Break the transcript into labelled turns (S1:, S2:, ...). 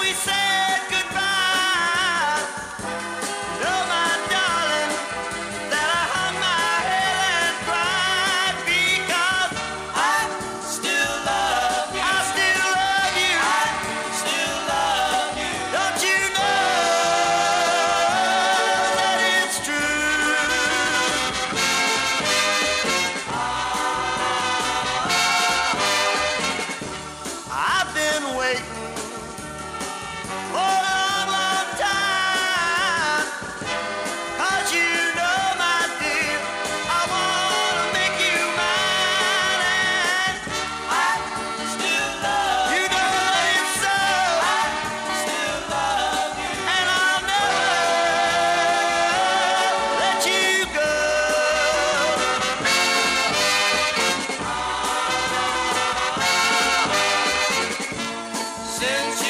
S1: said goodbye. No, my darling, that I hung my head and cried because I still love you. I still love you. I still love you. Don't you know that it's true? I've been waiting for a long, long time. 'Cause you know, my dear, I wanna make you mine. And I still love you. You know it's so. I still love you. And I'll never let you go. Since you